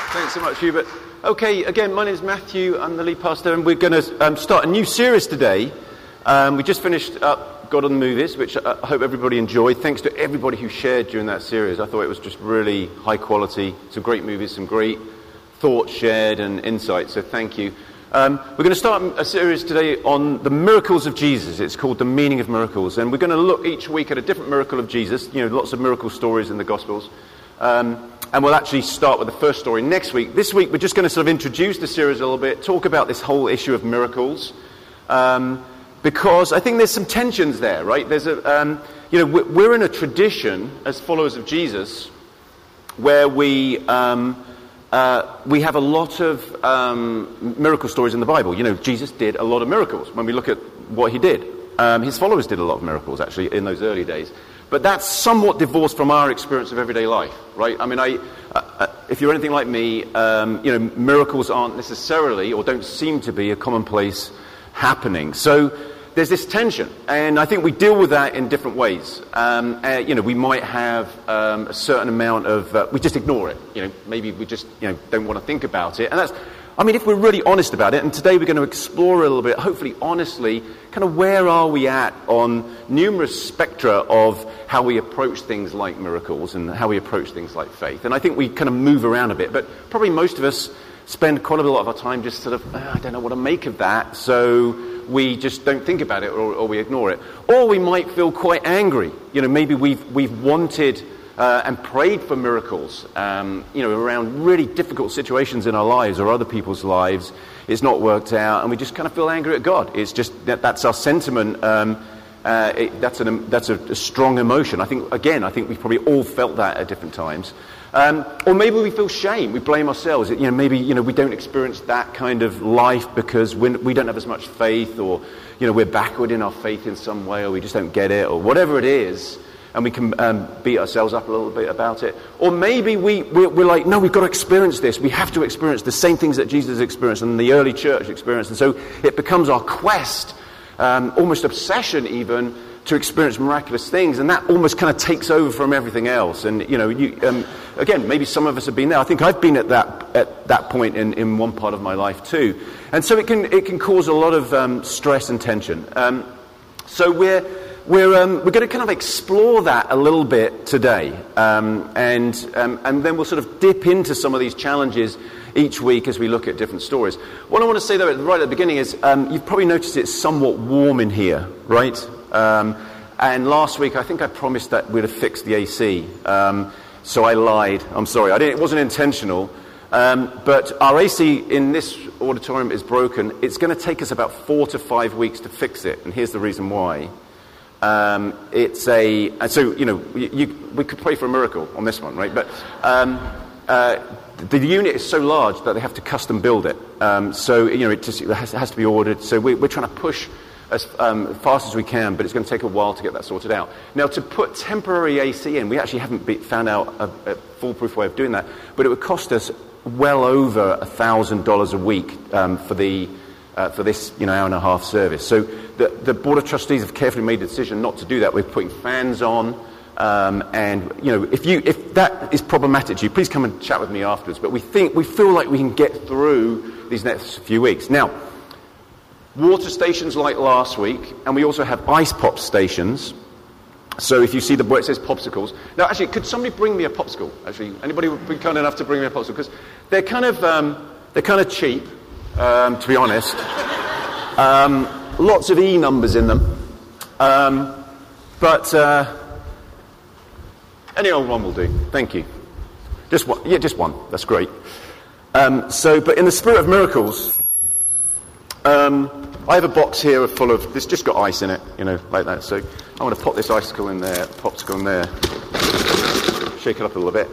Thanks so much, Hubert. Okay, again, my name is Matthew. I'm the lead pastor, and we're going to start a new series today. We just finished up God on the Movies, which I hope everybody enjoyed. Thanks to everybody who shared during that series. I thought it was just really high quality, some great movies, some great thoughts shared and insights, so thank you. We're going to start a series today on the miracles of Jesus. It's called The Meaning of Miracles, and we're going to look each week at a different miracle of Jesus. You know, lots of miracle stories in the Gospels. And we'll actually start with the first story next week. This week, we're just going to sort of introduce the series a little bit, talk about this whole issue of miracles, because I think there's some tensions there, right? There's we're in a tradition as followers of Jesus where we have a lot of miracle stories in the Bible. You know, Jesus did a lot of miracles. When we look at what he did, his followers did a lot of miracles actually in those early days. But that's somewhat divorced from our experience of everyday life, right? I mean, if you're anything like me, miracles aren't necessarily or don't seem to be a commonplace happening. So there's this tension, and I think we deal with that in different ways. We might have a certain amount of, we just ignore it. You know, maybe we just, don't want to think about it. And that's, I mean, if we're really honest about it, and today we're going to explore a little bit, hopefully honestly, kind of where are we at on numerous spectra of how we approach things like miracles and how we approach things like faith. And I think we kind of move around a bit, but probably most of us spend quite a lot of our time just sort of, I don't know what to make of that, so we just don't think about it or we ignore it. Or we might feel quite angry. You know, maybe we've wanted and prayed for miracles, around really difficult situations in our lives or other people's lives. It's not worked out, and we just kind of feel angry at God. It's just that's our sentiment. That's a strong emotion. I think we've probably all felt that at different times. Or maybe we feel shame. We blame ourselves. Maybe we don't experience that kind of life because we don't have as much faith, or we're backward in our faith in some way, or we just don't get it, or whatever it is. And we can beat ourselves up a little bit about it. Or maybe we're like, no, we've got to experience this. We have to experience the same things that Jesus experienced and the early church experienced. And so it becomes our quest, almost obsession even, to experience miraculous things. And that almost kind of takes over from everything else. And, again, maybe some of us have been there. I think I've been at that point in one part of my life too. And so it can cause a lot of stress and tension. So we're going to kind of explore that a little bit today, and then we'll sort of dip into some of these challenges each week as we look at different stories. What I want to say though, right at the beginning is, you've probably noticed it's somewhat warm in here, right? And last week I think I promised that we'd have fixed the AC, so I lied. I'm sorry, it wasn't intentional. But our AC in this auditorium is broken. It's going to take us about 4 to 5 weeks to fix it, and here's the reason why. We could pray for a miracle on this one, right? But the unit is so large that they have to custom build it. It has to be ordered. So we're trying to push as fast as we can, but it's going to take a while to get that sorted out. Now, to put temporary AC in, we actually haven't found out a foolproof way of doing that, but it would cost us well over $1,000 a week for this hour and a half service. So the Board of Trustees have carefully made the decision not to do that. We're putting fans on, if that is problematic to you, please come and chat with me afterwards. But we feel like we can get through these next few weeks. Now, water stations like last week, and we also have ice pop stations. So if you see where it says popsicles. Now, actually, could somebody bring me a popsicle? Actually, anybody would be kind enough to bring me a popsicle? Because they're kind of cheap. To be honest, lots of E numbers in them, but any old one will do. Thank you. Just one. Yeah, just one. That's great. But in the spirit of miracles, I have a box here full of. It's just got ice in it, like that. So I want to pop this popsicle in there, shake it up a little bit.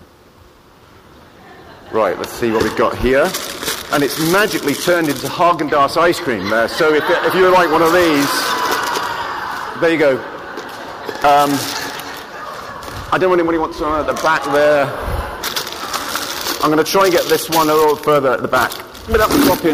Right. Let's see what we've got here. And it's magically turned into Haagen-Dazs ice cream there. So if you like one of these, there you go. I don't know if anybody wants one at the back there. I'm going to try and get this one a little further at the back without dropping.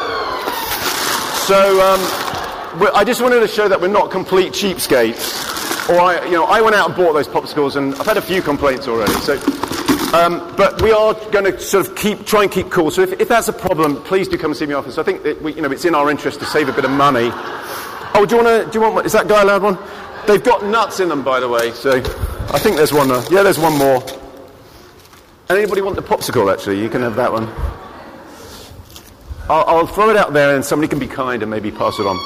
So I just wanted to show that we're not complete cheapskates. Or I went out and bought those popsicles, and I've had a few complaints already. So But we are going to sort of try and keep cool. So if that's a problem, please do come and see me afterwards. I think that it's in our interest to save a bit of money. Oh, do you want? Is that guy allowed one? They've got nuts in them, by the way. So I think there's one. Yeah, there's one more. Anybody want the popsicle? Actually, you can have that one. I'll throw it out there, and somebody can be kind and maybe pass it on.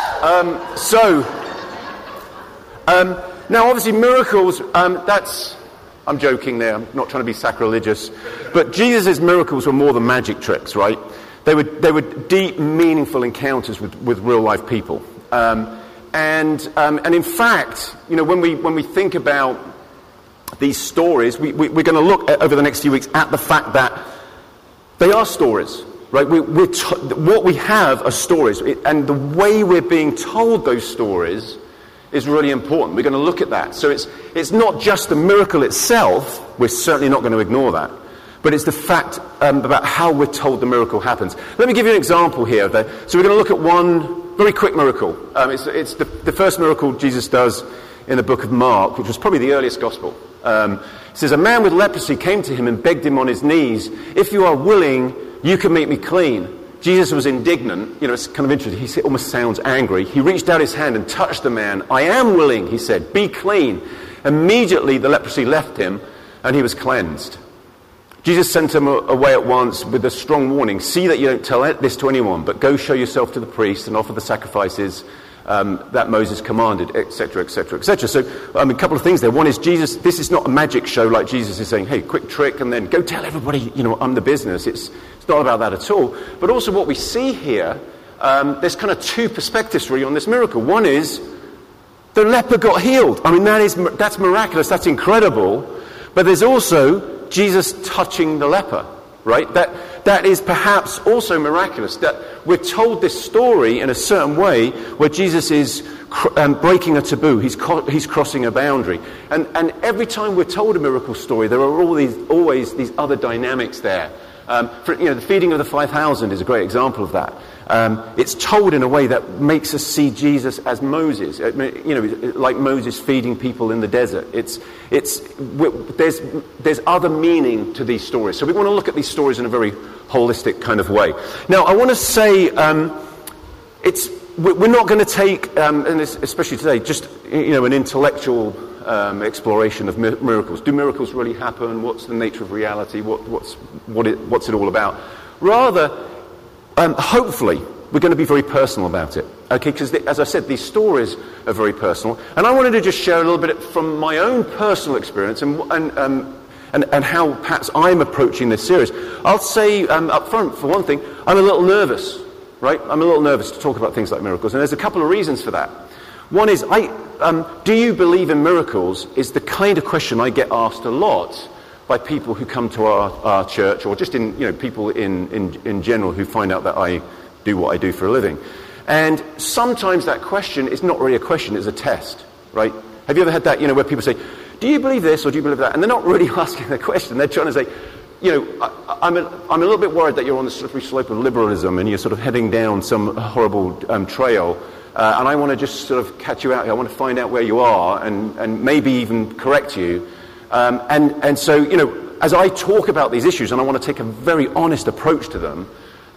Now, obviously, miracles. I'm joking there. I'm not trying to be sacrilegious, but Jesus' miracles were more than magic tricks, right? They were deep, meaningful encounters with real life people. And in fact, when we think about these stories, we're going to look over the next few weeks at the fact that they are stories, right? What we have are stories, and the way we're being told those stories is really important. We're going to look at that. So it's not just the miracle itself. We're certainly not going to ignore that. But it's the fact about how we're told the miracle happens. Let me give you an example here. So we're going to look at one very quick miracle. It's the first miracle Jesus does in the book of Mark, which was probably the earliest gospel. It says, a man with leprosy came to him and begged him on his knees, if you are willing, you can make me clean. Jesus was indignant. It's kind of interesting. He almost sounds angry. He reached out his hand and touched the man. I am willing, he said, be clean. Immediately the leprosy left him and he was cleansed. Jesus sent him away at once with a strong warning. See that you don't tell this to anyone, but go show yourself to the priest and offer the sacrifices that Moses commanded, etc., etc., etc. So, a couple of things there. One is this is not a magic show like Jesus is saying, hey, quick trick, and then go tell everybody, I'm the business. It's not about that at all. But also what we see here, there's kind of two perspectives really on this miracle. One is the leper got healed. That's miraculous, that's incredible. But there's also Jesus touching the leper, right? That is perhaps also miraculous, that we're told this story in a certain way where Jesus is breaking a taboo. He's crossing a boundary. And every time we're told a miracle story, there are always these other dynamics there. The feeding of the 5,000 is a great example of that. It's told in a way that makes us see Jesus as Moses, like Moses feeding people in the desert. There's other meaning to these stories. So we want to look at these stories in a very holistic kind of way. Now, I want to say we're not going to take, and especially today, just an intellectual exploration of miracles. Do miracles really happen? What's the nature of reality? What's it all about? Rather, hopefully, we're going to be very personal about it. Okay, because as I said, these stories are very personal, and I wanted to just share a little bit from my own personal experience and how perhaps I'm approaching this series. I'll say up front, for one thing, I'm a little nervous. Right? I'm a little nervous to talk about things like miracles, and there's a couple of reasons for that. One is, do you believe in miracles is the kind of question I get asked a lot by people who come to our church, or just people in general who find out that I do what I do for a living. And sometimes that question is not really a question, it's a test, right? Have you ever had that, where people say, do you believe this or do you believe that? And they're not really asking the question, they're trying to say, I'm a little bit worried that you're on the slippery slope of liberalism and you're sort of heading down some horrible trail, and I want to just sort of catch you out here. I want to find out where you are and maybe even correct you. And so, as I talk about these issues and I want to take a very honest approach to them,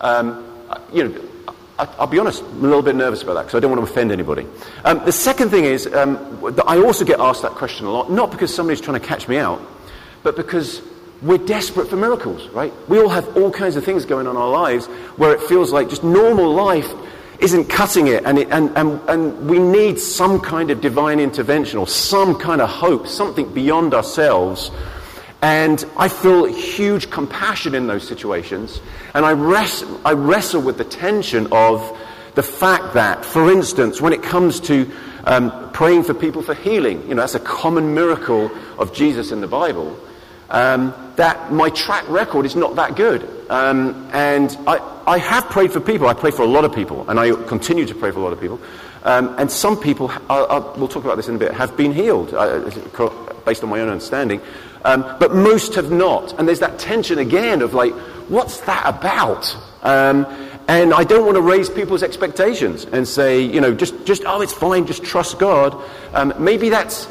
I'll be honest, I'm a little bit nervous about that because I don't want to offend anybody. The second thing is that I also get asked that question a lot, not because somebody's trying to catch me out, but because we're desperate for miracles, right? We all have all kinds of things going on in our lives where it feels like just normal life isn't cutting it, and we need some kind of divine intervention or some kind of hope, something beyond ourselves. And I feel huge compassion in those situations, and I wrestle with the tension of the fact that, for instance, when it comes to praying for people for healing, that's a common miracle of Jesus in the Bible. That my track record is not that good. And I have prayed for people. I pray for a lot of people, and I continue to pray for a lot of people. And some people, we'll talk about this in a bit, have been healed, based on my own understanding. But most have not. And there's that tension again of like, what's that about? And I don't want to raise people's expectations and say, just it's fine, just trust God. Maybe that's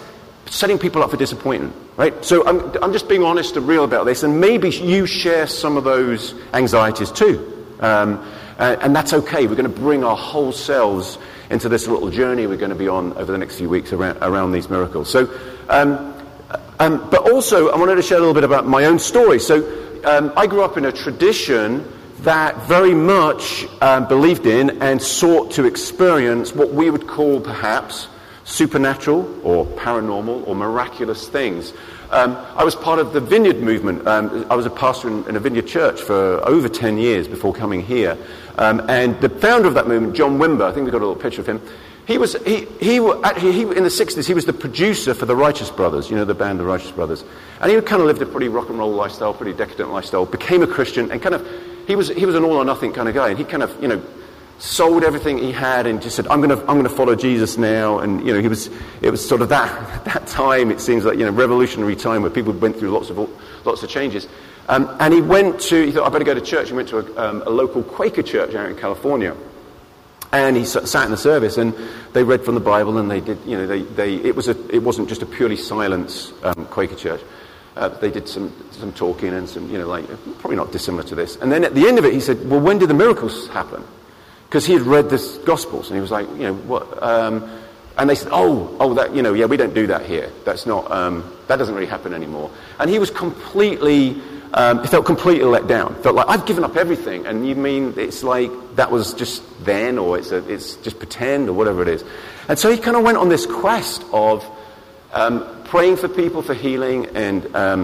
setting people up for disappointment, right? So I'm just being honest and real about this, and maybe you share some of those anxieties too. And that's okay. We're going to bring our whole selves into this little journey we're going to be on over the next few weeks around these miracles. So, but also I wanted to share a little bit about my own story. So I grew up in a tradition that very much believed in and sought to experience what we would call perhaps supernatural or paranormal or miraculous things. I was part of the Vineyard movement. I was a pastor in a Vineyard church for over 10 years before coming here. And the founder of that movement, John Wimber, I think we've got a little picture of him. He in the 60s, he was the producer for the Righteous Brothers, the band The Righteous Brothers. And he kind of lived a pretty rock and roll lifestyle, pretty decadent lifestyle, became a Christian, and he was an all or nothing kind of guy. And he kind of, sold everything he had and just said, I'm going to follow Jesus now. And, it was sort of that time, it seems like, revolutionary time where people went through lots of changes. And he thought, I better go to church. He went to a local Quaker church out in California. And he sat in the service, and they read from the Bible, and they did, it wasn't just a purely silence Quaker church. They did some talking and some, probably not dissimilar to this. And then at the end of it, he said, well, when did the miracles happen? Because he had read the Gospels, and he was like, what? And they said, that, we don't do that here. That's not, that doesn't really happen anymore. And he was completely, he felt completely let down. Felt like, I've given up everything, and you mean it's like that was just then, or it's just pretend, or whatever it is. And so he kind of went on this quest of praying for people for healing, and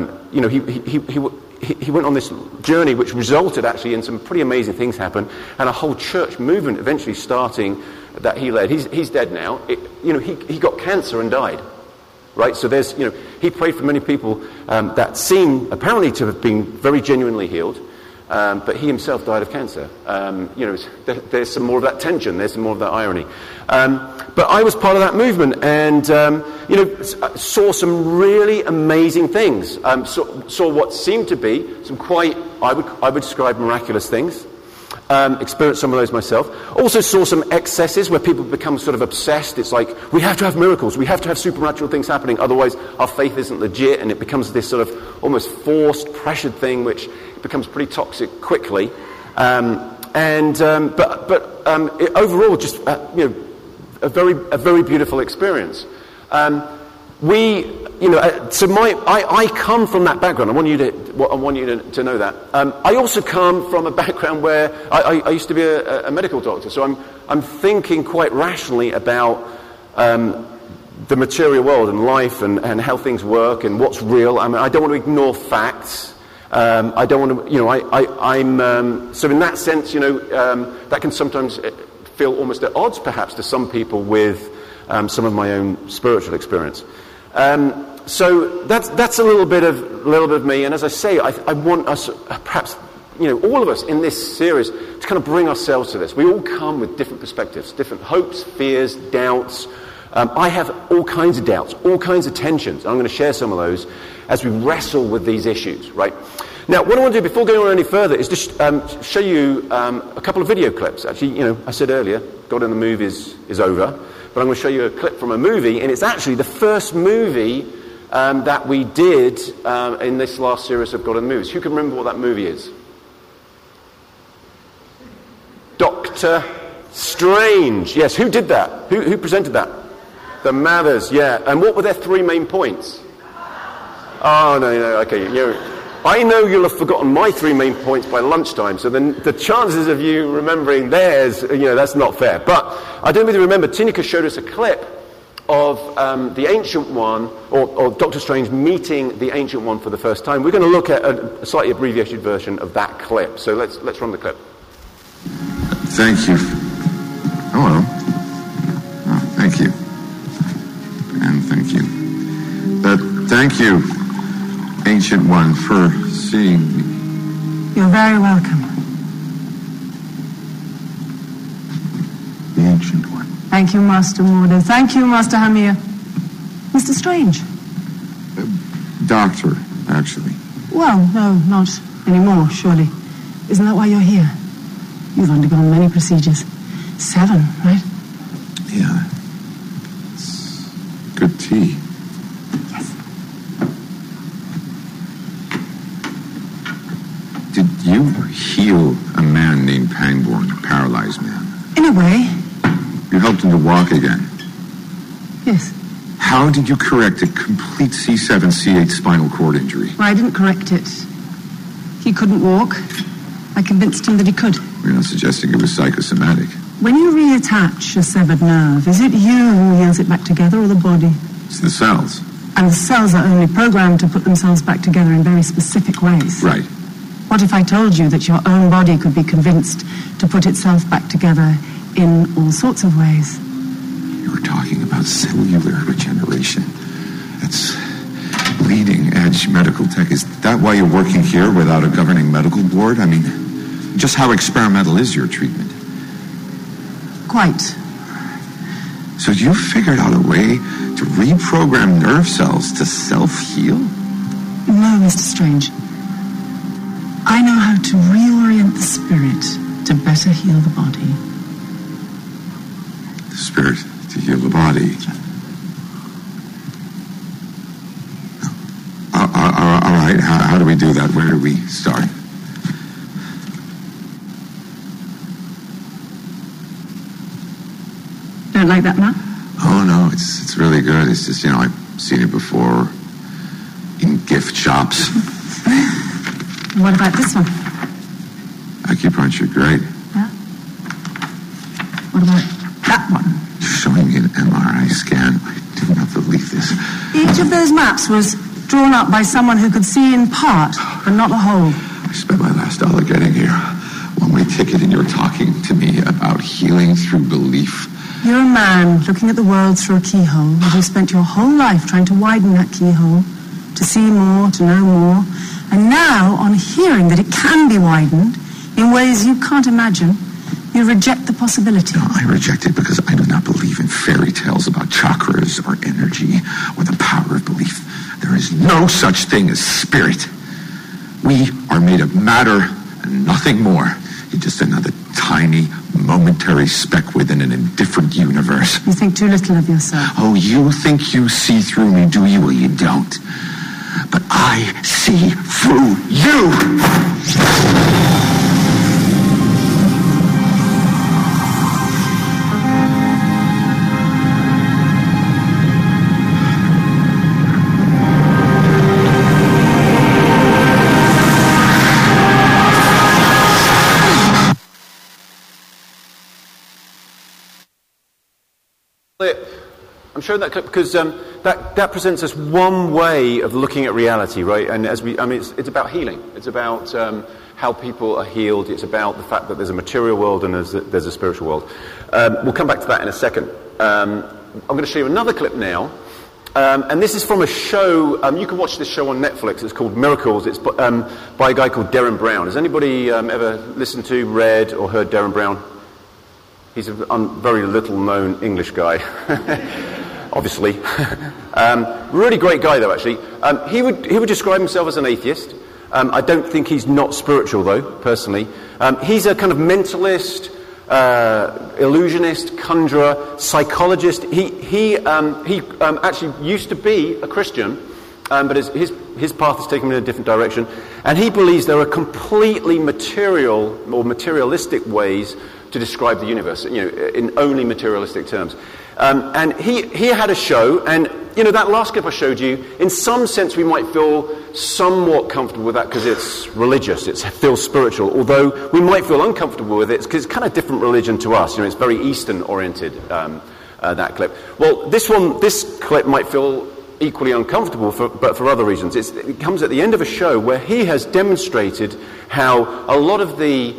he went on this journey which resulted actually in some pretty amazing things happen, and a whole church movement eventually starting that he led. He's dead now. He got cancer and died, right? So there's, he prayed for many people that seem apparently to have been very genuinely healed, but he himself died of cancer. There's some more of that tension. There's some more of that irony. But I was part of that movement, and saw some really amazing things. Saw what seemed to be some quite, I would describe, miraculous things. Experienced some of those myself. Also saw some excesses where people become sort of obsessed. It's like, we have to have miracles, we have to have supernatural things happening, otherwise our faith isn't legit, and it becomes this sort of almost forced, pressured thing, which becomes pretty toxic quickly. Overall, just a very beautiful experience. I come from that background. I want you to know that. I also come from a background where I used to be a medical doctor, so I'm thinking quite rationally about the material world and life and how things work and what's real. I mean, I don't want to ignore facts. I don't want to, so in that sense, that can sometimes feel almost at odds, perhaps, to some people with some of my own spiritual experience. So that's a little bit of me. And as I say, I want us, perhaps, all of us in this series to kind of bring ourselves to this. We all come with different perspectives, different hopes, fears, doubts. I have all kinds of doubts, all kinds of tensions. I'm going to share some of those as we wrestle with these issues, right? Now, what I want to do before going on any further is just show you a couple of video clips. Actually, I said earlier, God in the Movies is over, but I'm going to show you a clip from a movie, and it's actually the first movie that we did in this last series of God in the Movies. Who can remember what that movie is? Doctor Strange. Yes, who did that? Who presented that? The Mathers, yeah. And what were their three main points? Oh, no, okay. I know you'll have forgotten my three main points by lunchtime, so then the chances of you remembering theirs, that's not fair. But I don't really remember. Tinika showed us a clip of the Ancient One, or Doctor Strange meeting the Ancient One for the first time. We're going to look at a slightly abbreviated version of that clip. So let's run the clip. Thank you. Hello. Oh, thank you. And thank you. Thank you, Ancient One, for seeing me. You're very welcome. The Ancient One. Thank you, Master Morda. Thank you, Master Hamir. Mr. Strange? Doctor, actually. Well, no, not anymore, surely. Isn't that why you're here? You've undergone many procedures. 7, right? Yeah. It's good tea. Yes. Did you heal a man named Pangborn, a paralyzed man? In a way, You helped him to walk again. yes. How did you correct a complete C7, C8 spinal cord injury? Well, I didn't correct it. He couldn't walk. I convinced him that he could. You're not suggesting it was psychosomatic. When you reattach a severed nerve, is it you who heals it back together or the body? It's the cells. And the cells are only programmed to put themselves back together in very specific ways. Right. What if I told you that your own body could be convinced to put itself back together in all sorts of ways? You were talking about cellular regeneration. That's leading edge medical tech. Is that why you're working here without a governing medical board? I mean, just how experimental is your treatment? Quite. So you figured out a way to reprogram nerve cells to self-heal? No, Mr. Strange. I know how to reorient the spirit to better heal the body. The spirit to heal the body. All right, how do we do that? Where do we start? Don't like that map? Oh, no, it's really good. It's just, I've seen it before in gift shops. What about this one? Acupuncture, great. Yeah? What about that one? Showing me an MRI scan. I do not believe this. Each of those maps was drawn up by someone who could see in part, but not the whole. I spent my last dollar getting here. One-way ticket, and you're talking to me about healing through belief. You're a man looking at the world through a keyhole, and you spent your whole life trying to widen that keyhole, to see more, to know more. And now, on hearing that it can be widened in ways you can't imagine, you reject the possibility. No, I reject it because I do not believe in fairy tales about chakras or energy or the power of belief. There is no such thing as spirit. We are made of matter and nothing more. You're just another tiny, momentary speck within an indifferent universe. You think too little of yourself. Oh, you think you see through me, do you? Well, you don't. But I see through you! I'm showing that clip because that presents us one way of looking at reality, right? And it's about healing. It's about how people are healed. It's about the fact that there's a material world and there's a spiritual world. We'll come back to that in a second. I'm going to show you another clip now. And this is from a show. You can watch this show on Netflix. It's called Miracles. It's by a guy called Derren Brown. Has anybody ever listened to, read, or heard Derren Brown? He's a very little-known English guy, obviously. Really great guy, though, actually. He would describe himself as an atheist. I don't think he's not spiritual, though, personally. He's a kind of mentalist, illusionist, conjurer, psychologist. He actually used to be a Christian, but his path has taken him in a different direction. And he believes there are completely material or materialistic ways to describe the universe, in only materialistic terms. And he had a show, and that last clip I showed you, in some sense we might feel somewhat comfortable with that because it's religious, it feels spiritual, although we might feel uncomfortable with it because it's kind of different religion to us. It's very Eastern oriented, that clip. Well, this clip might feel equally uncomfortable, but for other reasons. It comes at the end of a show where he has demonstrated how a lot of the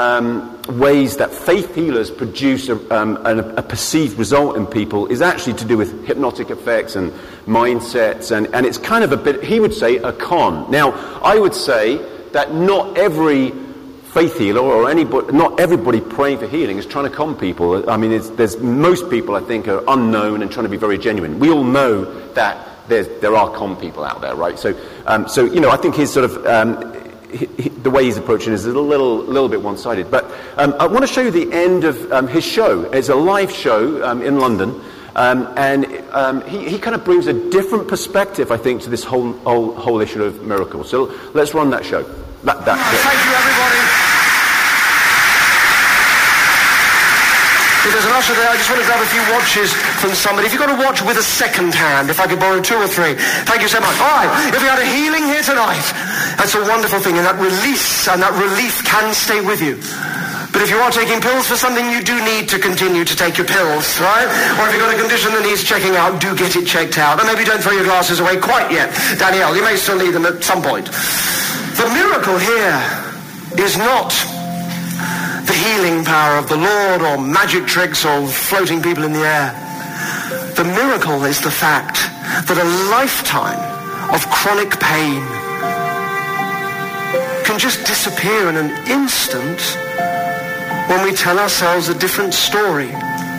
ways that faith healers produce a perceived result in people is actually to do with hypnotic effects and mindsets, and it's kind of a bit, he would say, a con. Now, I would say that not every faith healer or not everybody praying for healing is trying to con people. I mean, there's most people, I think, are unknown and trying to be very genuine. We all know that there are con people out there, right? So I think his sort of the way he's approaching is a little bit one-sided. But I want to show you the end of his show. It's a live show in London, and he kind of brings a different perspective, I think, to this whole issue of miracles. So let's run that show. Thank you, everybody. If there's an usher there, I just want to grab a few watches from somebody. If you've got a watch with a second hand, if I could borrow 2 or 3. Thank you so much. All right, if we had a healing here tonight, that's a wonderful thing, and that release and that relief can stay with you. But if you are taking pills for something, you do need to continue to take your pills, right? Or if you've got a condition that needs checking out, do get it checked out. And maybe don't throw your glasses away quite yet. Danielle, you may still need them at some point. The miracle here is not the healing power of the Lord or magic tricks or floating people in the air. The miracle is the fact that a lifetime of chronic pain can just disappear in an instant when we tell ourselves a different story.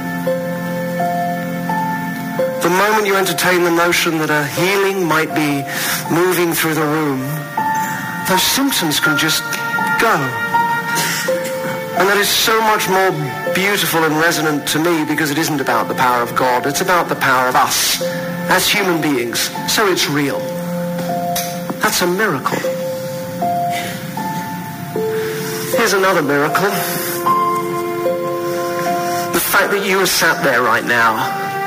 The moment you entertain the notion that a healing might be moving through the room, those symptoms can just go. And that is so much more beautiful and resonant to me because it isn't about the power of God. It's about the power of us as human beings. So it's real. That's a miracle. Here's another miracle. The fact that you are sat there right now.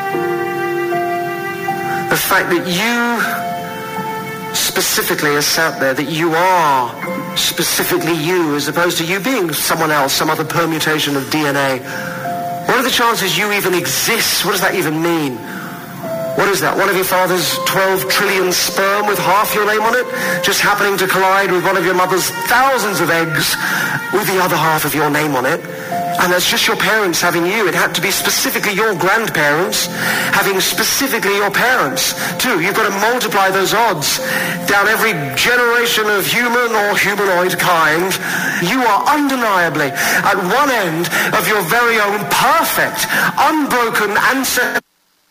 The fact that you specifically are sat there, that you are specifically you as opposed to you being someone else, some other permutation of DNA. What are the chances you even exist? What does that even mean? What is that? One of your father's 12 trillion sperm with half your name on it just happening to collide with one of your mother's thousands of eggs with the other half of your name on it? And that's just your parents having you. It had to be specifically your grandparents having specifically your parents too. You've got to multiply those odds down every generation of human or humanoid kind. You are undeniably at one end of your very own perfect, unbroken ancestry.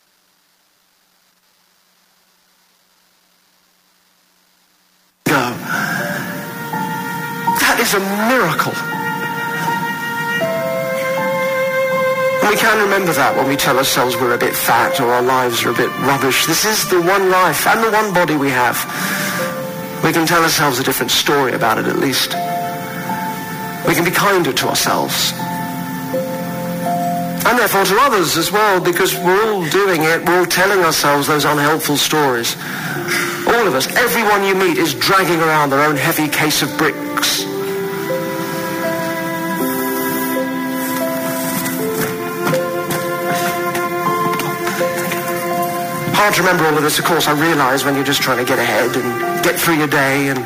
That is a miracle. We can remember that when we tell ourselves we're a bit fat or our lives are a bit rubbish. This is the one life and the one body we have. We can tell ourselves a different story about it at least. We can be kinder to ourselves. And therefore to others as well, because we're all doing it, we're all telling ourselves those unhelpful stories. All of us, everyone you meet is dragging around their own heavy case of bricks. Hard to remember all of this, of course, I realise, when you're just trying to get ahead and get through your day and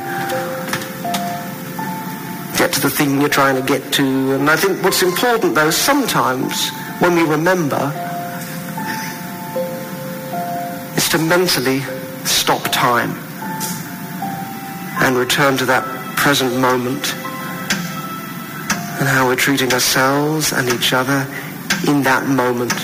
get to the thing you're trying to get to. And I think what's important, though, sometimes when we remember is to mentally stop time and return to that present moment and how we're treating ourselves and each other in that moment.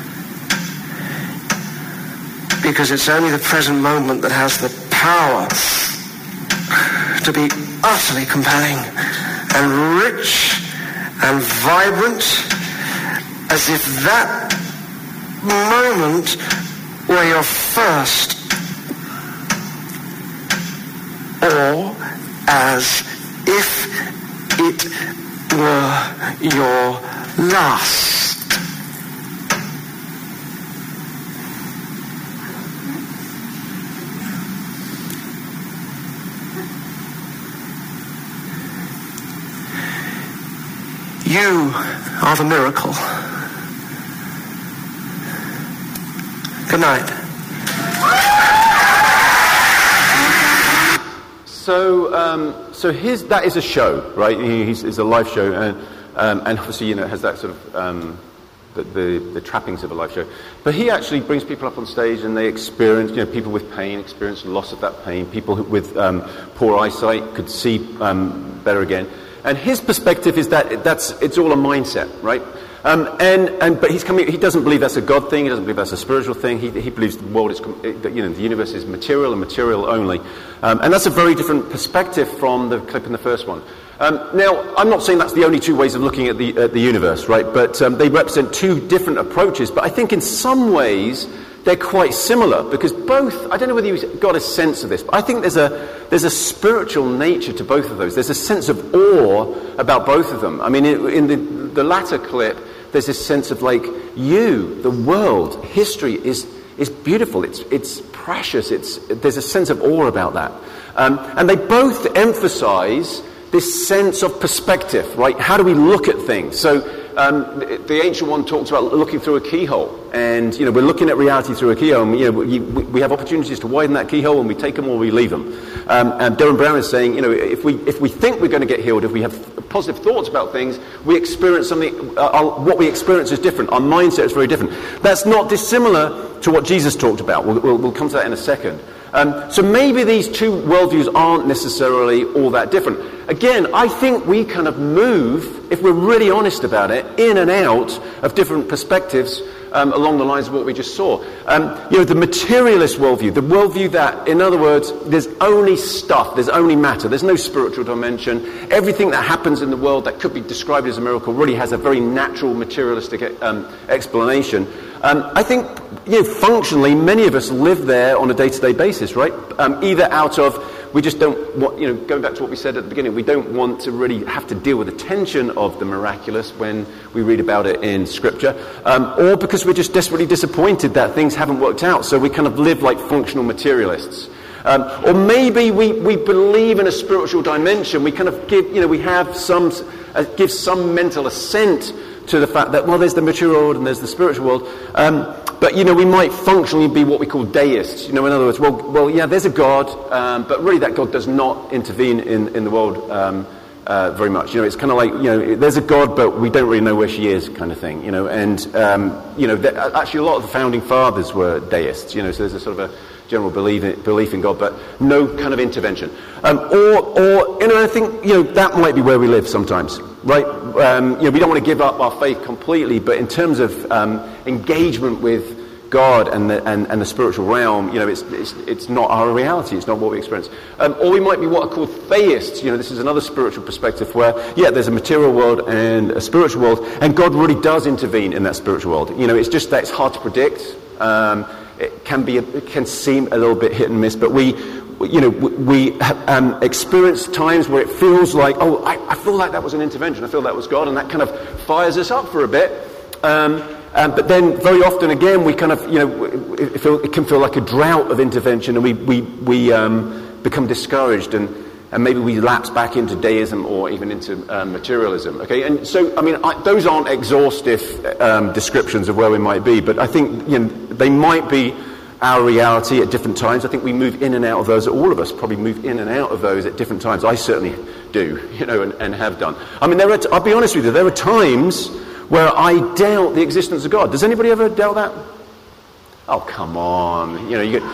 Because it's only the present moment that has the power to be utterly compelling and rich and vibrant, as if that moment were your first, or as if it were your last. You are the miracle. Good night. So that is a show, right? It's a live show, and obviously, it has that sort of the trappings of a live show. But he actually brings people up on stage, and they experience, people with pain experience loss of that pain. People with poor eyesight could see better again. And his perspective is that it's all a mindset, right? But he doesn't believe that's a God thing. He doesn't believe that's a spiritual thing. He believes the world is, the universe is material and material only. And that's a very different perspective from the clip in the first one. Now, I'm not saying that's the only two ways of looking at the universe, right? But they represent two different approaches. But I think in some ways they're quite similar, because both, I don't know whether you got a sense of this, but I think there's a spiritual nature to both of those. There's a sense of awe about both of them. I mean, in the latter clip, there's this sense of like, the world, history is beautiful, it's precious, there's a sense of awe about that. And they both emphasize this sense of perspective, right? How do we look at things? So the ancient one talks about looking through a keyhole, and we're looking at reality through a keyhole, and we have opportunities to widen that keyhole, and we take them or we leave them. And Derren Brown is saying, if we think we're going to get healed, if we have positive thoughts about things, we experience something. What we experience is different. Our mindset is very different. That's not dissimilar to what Jesus talked about. We'll come to that in a second. So maybe these two worldviews aren't necessarily all that different. Again, I think we kind of move, if we're really honest about it, in and out of different perspectives along the lines of what we just saw. The materialist worldview, the worldview that, in other words, there's only stuff, there's only matter, there's no spiritual dimension. Everything that happens in the world that could be described as a miracle really has a very natural, materialistic explanation. I think, functionally, many of us live there on a day-to-day basis, right? Either out of, we just don't want, going back to what we said at the beginning, we don't want to really have to deal with the tension of the miraculous when we read about it in Scripture, or because we're just desperately disappointed that things haven't worked out, so we kind of live like functional materialists. Or maybe we believe in a spiritual dimension, we kind of give, we have give some mental assent to the fact that, well, there's the material world and there's the spiritual world. But, we might functionally be what we call deists. In other words, well, yeah, there's a God, but really that God does not intervene in the world very much. It's kind of like, there's a God, but we don't really know where she is, kind of thing. And actually a lot of the founding fathers were deists. So there's a sort of a general belief in God, but no kind of intervention. I think that might be where we live sometimes, right? We don't want to give up our faith completely, but in terms of engagement with God and the spiritual realm, it's not our reality. It's not what we experience. Or we might be what are called theists. This is another spiritual perspective where, there's a material world and a spiritual world, and God really does intervene in that spiritual world. It's just that it's hard to predict. It can seem a little bit hit and miss, but we experience times where it feels like, I feel like that was an intervention. I feel that was God, and that kind of fires us up for a bit. But then very often again, we kind of, it can feel like a drought of intervention, and we become discouraged, and maybe we lapse back into deism or even into materialism. Okay, and so those aren't exhaustive descriptions of where we might be, but I think they might be our reality at different times. I think we move in and out of those. All of us probably move in and out of those at different times. I certainly do, and have done. I'll be honest with you. There are times where I doubt the existence of God. Does anybody ever doubt that? Oh, come on.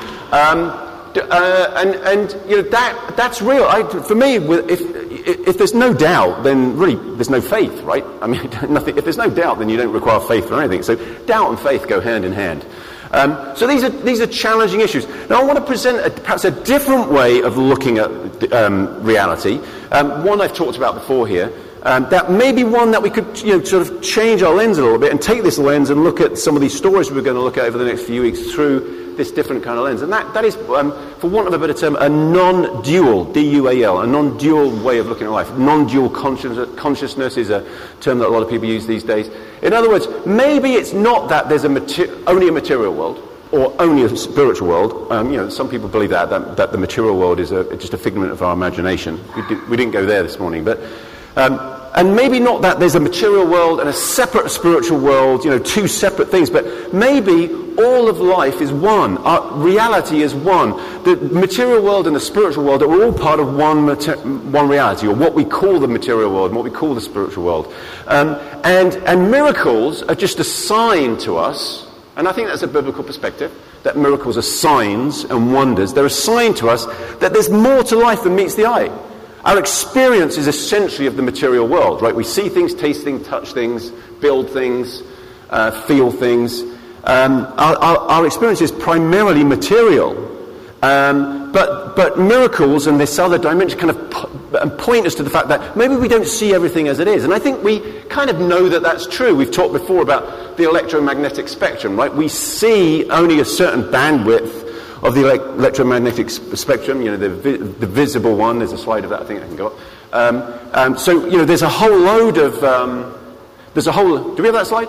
That's real. For me, if there's no doubt, then really there's no faith, right? Nothing. If there's no doubt, then you don't require faith for anything. So doubt and faith go hand in hand. So these are challenging issues. Now I want to present perhaps a different way of looking at reality. One I've talked about before here. That may be one that we could sort of change our lens a little bit and take this lens and look at some of these stories we're going to look at over the next few weeks through this different kind of lens. And that is, for want of a better term, a non-dual, D-U-A-L, a non-dual way of looking at life. Non-dual consciousness is a term that a lot of people use these days. In other words, maybe it's not that there's only a material world or only a spiritual world. Some people believe that the material world is just a figment of our imagination. We didn't go there this morning, but... and maybe not that there's a material world and a separate spiritual world, two separate things, but maybe all of life is one. Our reality is one. The material world and the spiritual world are all part of one reality, or what we call the material world and what we call the spiritual world. And miracles are just a sign to us, and I think that's a biblical perspective, that miracles are signs and wonders. They're a sign to us that there's more to life than meets the eye. Our experience is essentially of the material world, right? We see things, taste things, touch things, build things, feel things. Our experience is primarily material. But miracles and this other dimension kind of point us to the fact that maybe we don't see everything as it is. And I think we kind of know that that's true. We've talked before about the electromagnetic spectrum, right? We see only a certain bandwidth of the electromagnetic spectrum, the visible one. There's a slide of that, I think I can go up. So, there's a whole load of... do we have that slide?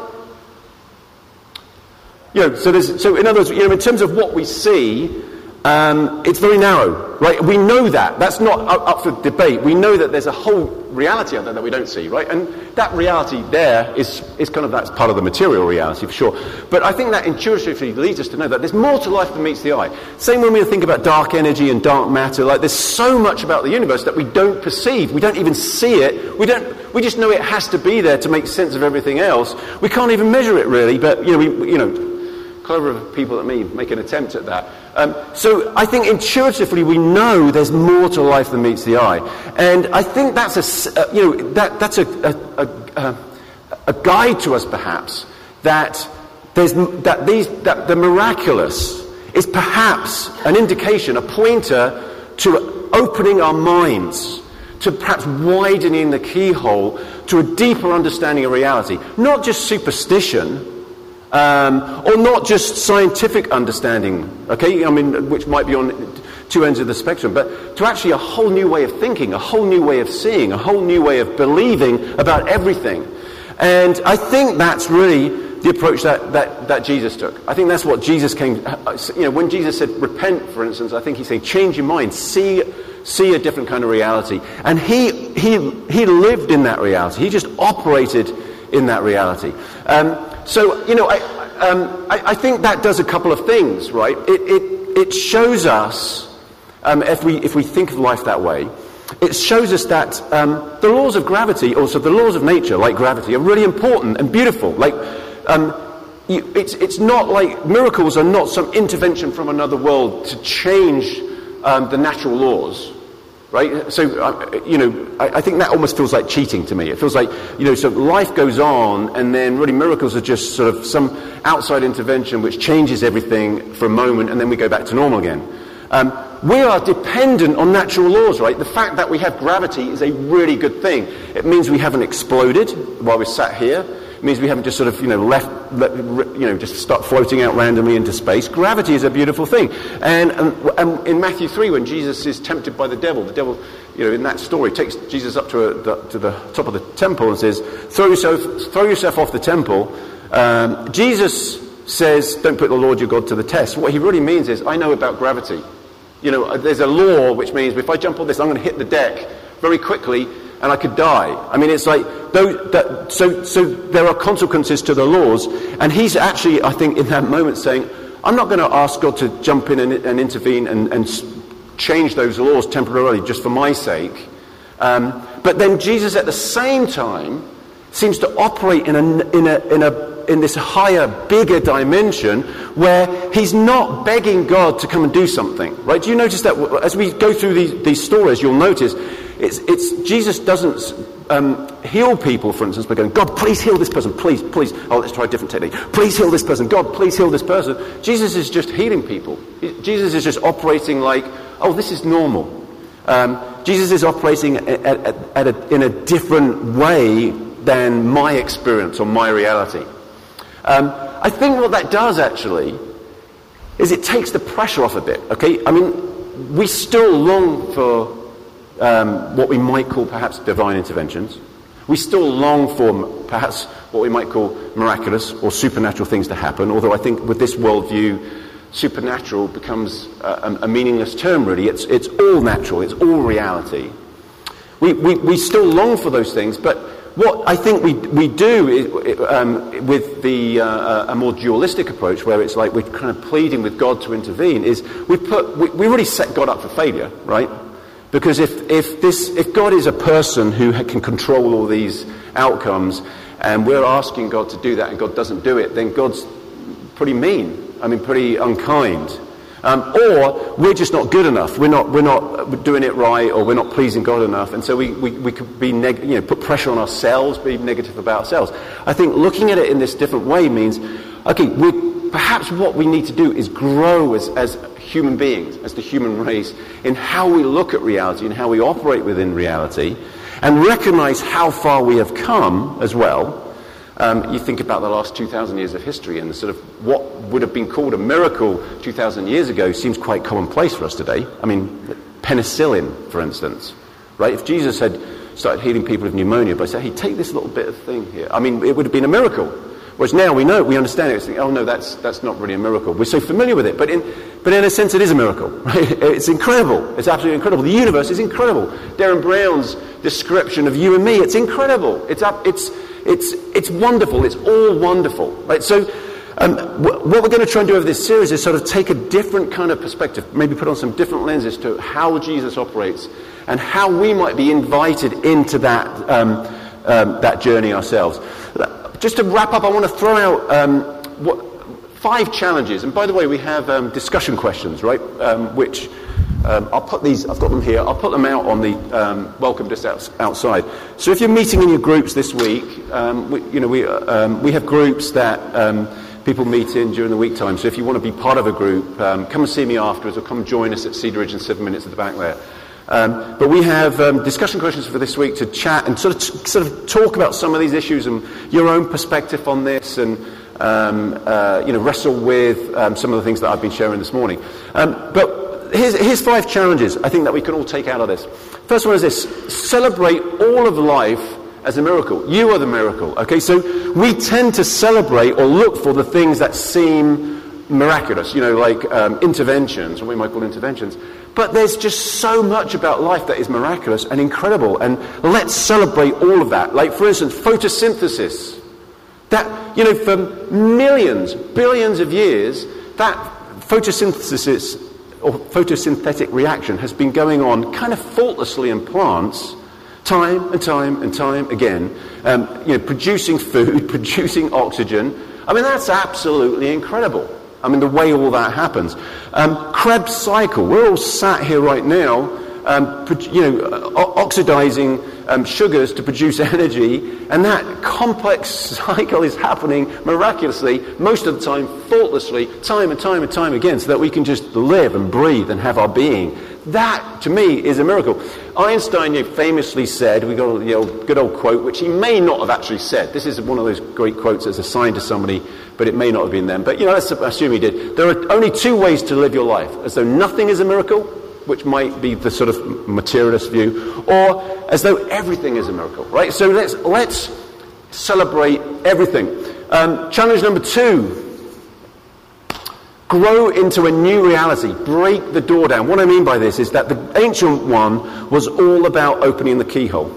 So in other words, in terms of what we see, it's very narrow, right? We know that. That's not up for debate. We know that there's a whole reality out there that we don't see, right? And that reality there is kind of, that's part of the material reality for sure. But I think that intuitively leads us to know that there's more to life than meets the eye. Same when we think about dark energy and dark matter. Like, there's so much about the universe that we don't perceive. We don't even see it. We just know it has to be there to make sense of everything else. We can't even measure it really, but clever people like me make an attempt at that. So I think intuitively we know there's more to life than meets the eye, and I think that's a guide to us perhaps that the miraculous is perhaps an indication, a pointer to opening our minds, to perhaps widening the keyhole to a deeper understanding of reality, not just superstition. Or not just scientific understanding, okay? I mean, which might be on two ends of the spectrum, but to actually a whole new way of thinking, a whole new way of seeing, a whole new way of believing about everything. And I think that's really the approach that Jesus took. I think that's what Jesus came... when Jesus said repent, for instance, I think he's saying change your mind, see a different kind of reality. And he lived in that reality. He just operated in that reality. So, I think that does a couple of things, right? It shows us, if we think of life that way, it shows us that the laws of gravity, also the laws of nature, like gravity, are really important and beautiful. Like, it's not like miracles are not some intervention from another world to change the natural laws. Right? So, I think that almost feels like cheating to me. It feels like, so life goes on, and then really miracles are just sort of some outside intervention which changes everything for a moment, and then we go back to normal again. We are dependent on natural laws, right? The fact that we have gravity is a really good thing. It means we haven't exploded while we're sat here. It means we haven't just sort of, just start floating out randomly into space. Gravity is a beautiful thing. And in Matthew 3, when Jesus is tempted by the devil, in that story, takes Jesus up to the top of the temple and says, throw yourself off the temple. Jesus says, don't put the Lord your God to the test. What he really means is, I know about gravity. There's a law which means if I jump on this, I'm going to hit the deck very quickly, and I could die. I mean, it's like, so there are consequences to the laws, and he's actually, I think, in that moment saying, I'm not going to ask God to jump in and intervene and change those laws temporarily just for my sake. But then Jesus, at the same time, seems to operate in this higher, bigger dimension where he's not begging God to come and do something, right? Do you notice that as we go through these stories, you'll notice it's Jesus doesn't heal people, for instance, by going, God, please heal this person, please. Oh, let's try a different technique. Please heal this person. God, please heal this person. Jesus is just healing people. Jesus is just operating like, oh, this is normal. Jesus is operating in a different way than my experience or my reality. I think what that does actually is it takes the pressure off a bit, okay? I mean, we still long for what we might call perhaps divine interventions. We still long for perhaps what we might call miraculous or supernatural things to happen, although I think with this worldview, supernatural becomes a meaningless term really. It's all natural, it's all reality. We still long for those things, but what I think we do is, with a more dualistic approach, where it's like we're kind of pleading with God to intervene, is we really set God up for failure, right? Because if God is a person who can control all these outcomes, and we're asking God to do that, and God doesn't do it, then God's pretty mean. I mean, pretty unkind. Or we're just not good enough. We're not doing it right, or we're not pleasing God enough, and so we could be put pressure on ourselves, be negative about ourselves. I think looking at it in this different way means, okay, perhaps what we need to do is grow as human beings, as the human race, in how we look at reality and how we operate within reality, and recognize how far we have come as well. You think about the last 2,000 years of history, and sort of what would have been called a miracle 2,000 years ago seems quite commonplace for us today. I mean, penicillin, for instance, right? If Jesus had started healing people of pneumonia by saying, hey, take this little bit of thing here, I mean, it would have been a miracle. Whereas now we know, we understand it, we think, oh no, that's not really a miracle. We're so familiar with it, but in a sense it is a miracle, right? It's incredible. It's absolutely incredible. The universe is incredible. Darren Brown's description of you and me, it's incredible. It's wonderful. It's all wonderful, right? So what we're going to try and do over this series is sort of take a different kind of perspective, maybe put on some different lenses to how Jesus operates and how we might be invited into that journey ourselves. Just to wrap up, I want to throw out 5 challenges. And by the way, we have discussion questions, right? Which I'll put these. I've got them here. I'll put them out on the welcome desk outside. So if you're meeting in your groups this week, we have groups that people meet in during the week time. So if you want to be part of a group, come and see me afterwards, or come join us at Cedar Ridge in 7 minutes at the back there. But we have discussion questions for this week to chat and sort of talk about some of these issues and your own perspective on this, and wrestle with some of the things that I've been sharing this morning. But here's 5 challenges I think that we can all take out of this. First one is this: celebrate all of life as a miracle. You are the miracle. Okay, so we tend to celebrate or look for the things that seem miraculous, like interventions, what we might call interventions. But there's just so much about life that is miraculous and incredible, and let's celebrate all of that. Like, for instance, photosynthesis. That, for millions, billions of years, that photosynthesis or photosynthetic reaction has been going on kind of faultlessly in plants time and time and time again, producing food, producing oxygen. I mean, that's absolutely incredible. I mean, the way all that happens. Krebs cycle. We're all sat here right now, oxidizing sugars to produce energy, and that complex cycle is happening miraculously, most of the time, faultlessly, time and time and time again, so that we can just live and breathe and have our being. That, to me, is a miracle. Einstein famously said, we got a good old quote, which he may not have actually said. This is one of those great quotes that's assigned to somebody, but it may not have been them. But, let's assume he did. There are only 2 ways to live your life: as though nothing is a miracle, which might be the sort of materialist view, or as though everything is a miracle, right? So let's celebrate everything. Challenge number 2. Grow into a new reality. Break the door down. What I mean by this is that the ancient one was all about opening the keyhole.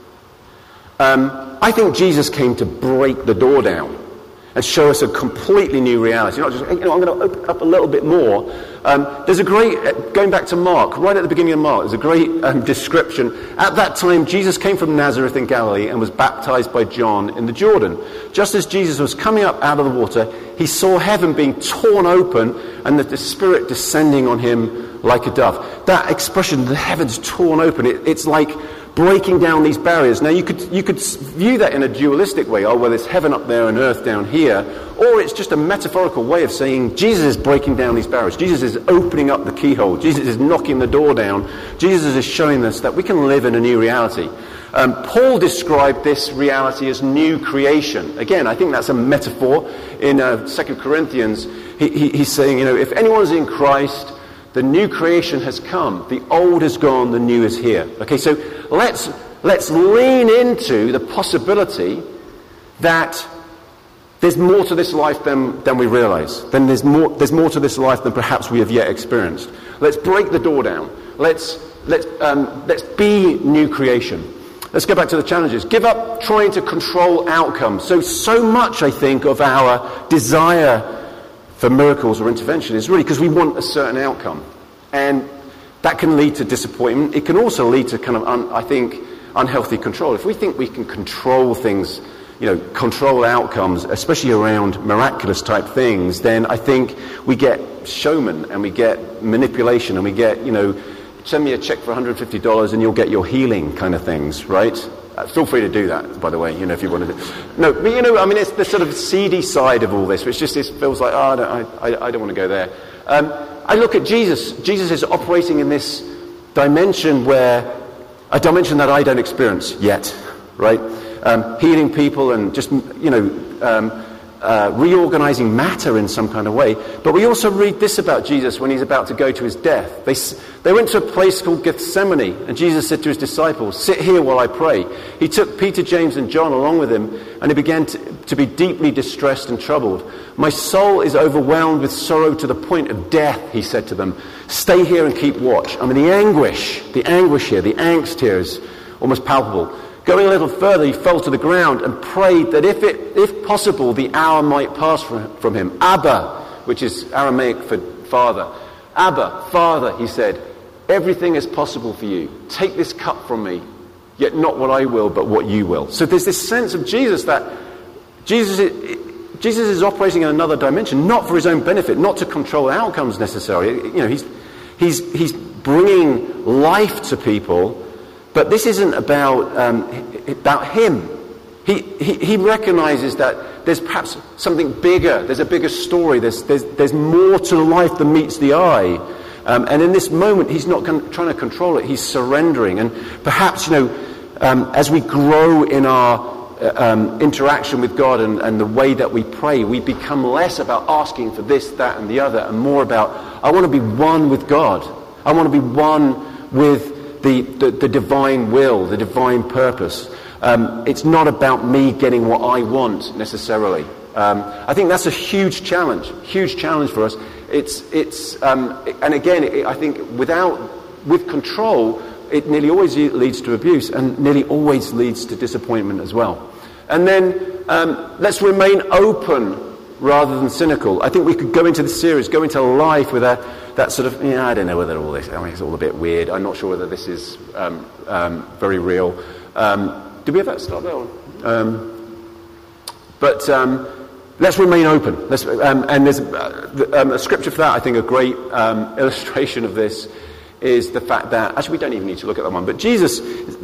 I think Jesus came to break the door down and show us a completely new reality. Not just, I'm going to open up a little bit more. There's a great, going back to Mark, right at the beginning of Mark, there's a great description. At that time, Jesus came from Nazareth in Galilee and was baptized by John in the Jordan. Just as Jesus was coming up out of the water, he saw heaven being torn open and the Spirit descending on him like a dove. That expression, the heavens torn open, it's like breaking down these barriers. Now, you could view that in a dualistic way. Oh, well, there's heaven up there and earth down here. Or it's just a metaphorical way of saying Jesus is breaking down these barriers. Jesus is opening up the keyhole. Jesus is knocking the door down. Jesus is showing us that we can live in a new reality. Paul described this reality as new creation. Again, I think that's a metaphor. In 2 Corinthians, he's saying, if anyone's in Christ, the new creation has come. The old is gone, the new is here. Okay, so let's lean into the possibility that there's more to this life than we realize. Then there's more to this life than perhaps we have yet experienced. Let's break the door down. Let's be new creation. Let's go back to the challenges. Give up trying to control outcomes. So much, I think, of our desire for miracles or intervention is really because we want a certain outcome. And that can lead to disappointment. It can also lead to kind of, unhealthy control. If we think we can control things, control outcomes, especially around miraculous type things, then I think we get showman and we get manipulation and we get, send me a check for $150 and you'll get your healing kind of things, right? Feel free to do that, by the way, if you want to do. No, but it's the sort of seedy side of all this, which just feels like, I don't want to go there. I look at Jesus. Jesus is operating in this dimension a dimension that I don't experience yet, right? Healing people and just, reorganizing matter in some kind of way. But we also read this about Jesus when he's about to go to his death. They went to a place called Gethsemane, and Jesus said to his disciples, "Sit here while I pray." He took Peter, James, and John along with him, and he began to be deeply distressed and troubled. "My soul is overwhelmed with sorrow to the point of death," he said to them. "Stay here and keep watch." The anguish here, the angst here is almost palpable. Going a little further, he fell to the ground and prayed that if possible, the hour might pass from him. "Abba," which is Aramaic for Father. "Abba, Father," he said, "everything is possible for you. Take this cup from me, yet not what I will, but what you will." So there's this sense of Jesus that Jesus is operating in another dimension, not for his own benefit, not to control outcomes necessarily. He's bringing life to people. But this isn't about him. He recognizes that there's perhaps something bigger. There's a bigger story. There's more to life than meets the eye. And in this moment, he's not trying to control it. He's surrendering. And perhaps, as we grow in our interaction with God and the way that we pray, we become less about asking for this, that, and the other, and more about, I want to be one with God. I want to be one with the divine will, the divine purpose. It's not about me getting what I want necessarily. I think that's a huge challenge for us. And again, I think with control, it nearly always leads to abuse and nearly always leads to disappointment as well. And then let's remain open rather than cynical. I think we could go into the series, go into life with that sort of, I don't know whether all this, it's all a bit weird. I'm not sure whether this is very real. Did we ever start there? But let's remain open. And there's a scripture for that. I think a great illustration of this is the fact that, actually we don't even need to look at that one, but Jesus,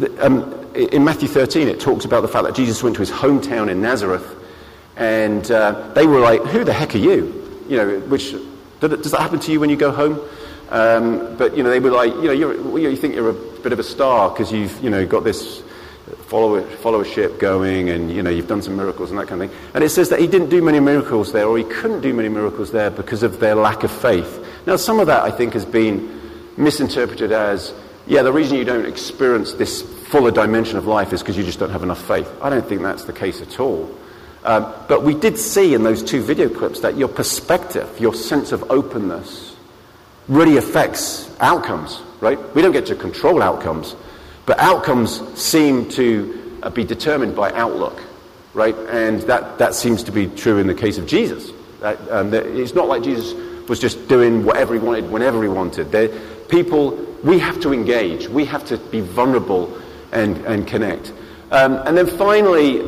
in Matthew 13, it talks about the fact that Jesus went to his hometown in Nazareth, and they were like, "Who the heck are you?" Which, does that happen to you when you go home? But, they were like, you think you're a bit of a star because you've, got this followership going, and, you've done some miracles and that kind of thing. And it says that he didn't do many miracles there, or he couldn't do many miracles there because of their lack of faith. Now, some of that, I think, has been misinterpreted as, the reason you don't experience this fuller dimension of life is because you just don't have enough faith. I don't think that's the case at all. But we did see in those two video clips that your perspective, your sense of openness, really affects outcomes, right? We don't get to control outcomes, but outcomes seem to be determined by outlook, right? And that seems to be true in the case of Jesus. It's not like Jesus was just doing whatever he wanted, whenever he wanted. We have to engage. We have to be vulnerable and connect. And then finally,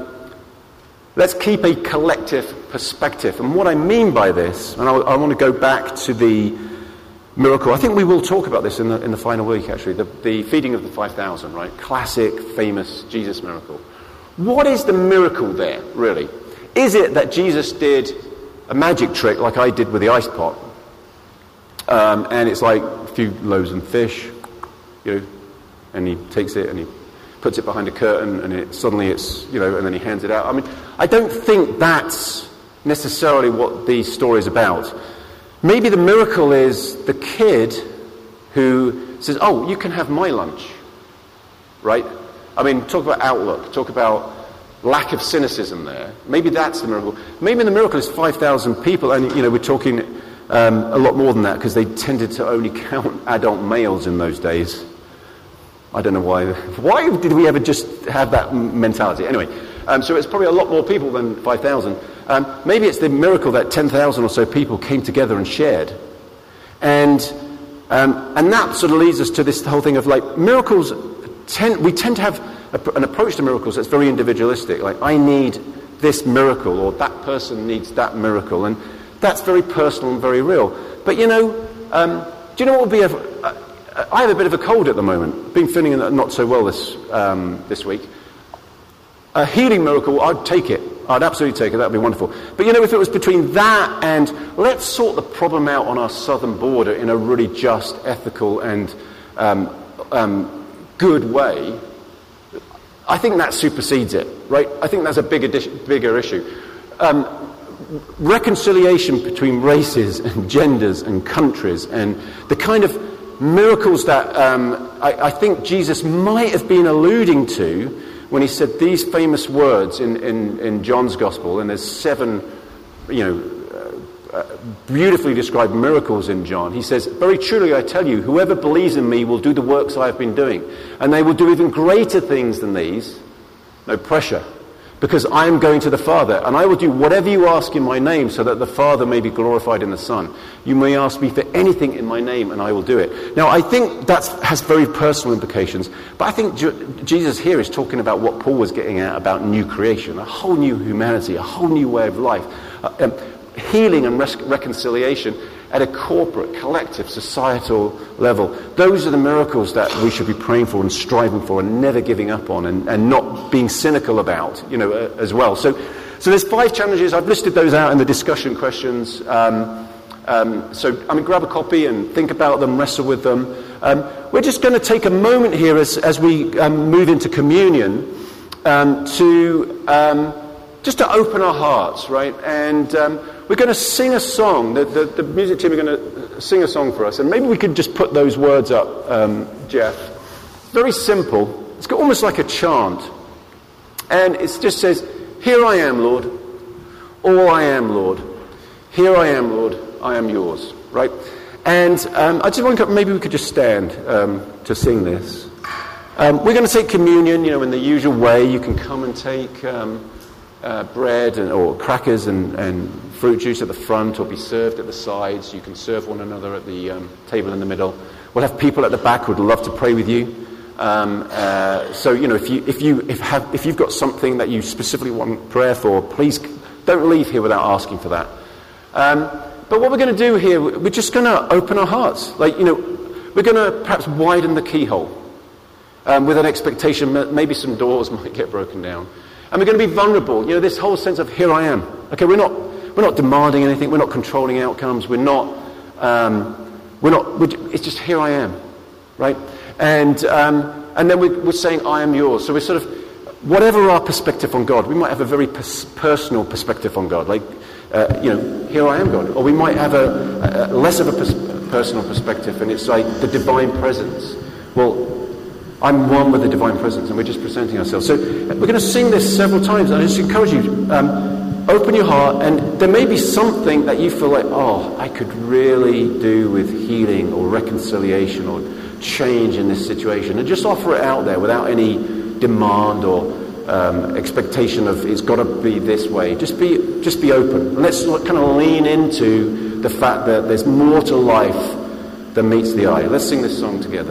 let's keep a collective perspective. And what I mean by this, and I want to go back to the miracle. I think we will talk about this in the final week, actually. The feeding of the 5,000, right? Classic, famous Jesus miracle. What is the miracle there, really? Is it that Jesus did a magic trick like I did with the ice pot? And it's like a few loaves and fish, and he takes it and he puts it behind a curtain, and suddenly it's, and then he hands it out. I don't think that's necessarily what the story is about. Maybe the miracle is the kid who says, "Oh, you can have my lunch," right? Talk about outlook, talk about lack of cynicism there. Maybe that's the miracle. Maybe the miracle is 5,000 people, and, we're talking a lot more than that, because they tended to only count adult males in those days. I don't know why. Why did we ever just have that mentality? Anyway, so it's probably a lot more people than 5,000. Maybe it's the miracle that 10,000 or so people came together and shared. And that sort of leads us to this whole thing of, like, miracles, we tend to have an approach to miracles that's very individualistic. Like, I need this miracle, or that person needs that miracle. And that's very personal and very real. But, do you know what would be I have a bit of a cold at the moment. Been feeling not so well this week. A healing miracle, I'd take it. I'd absolutely take it. That'd be wonderful. But if it was between that and let's sort the problem out on our southern border in a really just, ethical, and good way, I think that supersedes it, right? I think that's a bigger issue. Reconciliation between races and genders and countries and the kind of miracles that I think Jesus might have been alluding to when he said these famous words in John's Gospel, and there's 7, beautifully described miracles in John. He says, "Very truly I tell you, whoever believes in me will do the works I have been doing, and they will do even greater things than these." No pressure. Because I am going to the Father, and I will do whatever you ask in my name, so that the Father may be glorified in the Son. You may ask me for anything in my name, and I will do it. Now, I think that has very personal implications, but I think Jesus here is talking about what Paul was getting at about new creation, a whole new humanity, a whole new way of life, healing and reconciliation at a corporate, collective, societal level. Those are the miracles that we should be praying for and striving for and never giving up on and not being cynical about, as well. So there's 5 challenges. I've listed those out in the discussion questions. Grab a copy and think about them, wrestle with them. We're just going to take a moment here as we move into communion just to open our hearts, right? And we're going to sing a song. The music team are going to sing a song for us. And maybe we could just put those words up, Jeff. Very simple. It's almost like a chant. And it just says, "Here I am, Lord. All I am, Lord. Here I am, Lord. I am yours." Right? And I just wonder, maybe we could just stand to sing this. We're going to take communion, in the usual way. You can come and take bread or crackers and fruit juice at the front, or be served at the sides. You can serve one another at the table in the middle. We'll have people at the back who would love to pray with you. So if you've got something that you specifically want prayer for, please don't leave here without asking for that. But what we're going to do here, we're just going to open our hearts. We're going to perhaps widen the keyhole with an expectation maybe some doors might get broken down. And we're going to be vulnerable. This whole sense of here I am. Okay, we're not demanding anything. We're not controlling outcomes. It's just here I am, right? And then we're saying I am yours. So we're sort of, whatever our perspective on God, we might have a very personal perspective on God. Here I am, God. Or we might have a less of a personal perspective, and it's like the divine presence. Well, I'm one with the divine presence, and we're just presenting ourselves. So we're going to sing this several times, and I just encourage you, open your heart, and there may be something that you feel like, I could really do with healing or reconciliation or change in this situation, and just offer it out there without any demand or expectation of it's got to be this way. Just be open. And let's kind of lean into the fact that there's more to life than meets the eye. Let's sing this song together.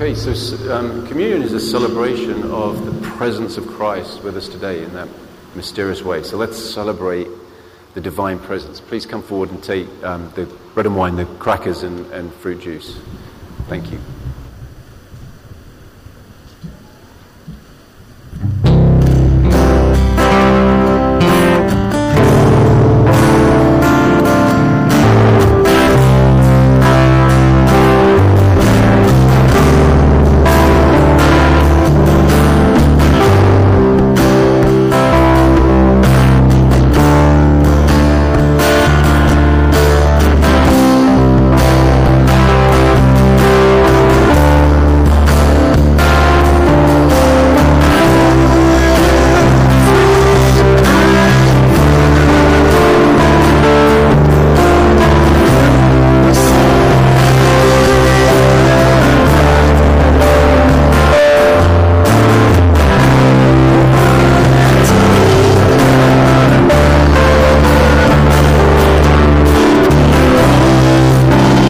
Okay, so communion is a celebration of the presence of Christ with us today in that mysterious way. So let's celebrate the divine presence. Please come forward and take the bread and wine, the crackers and fruit juice. Thank you.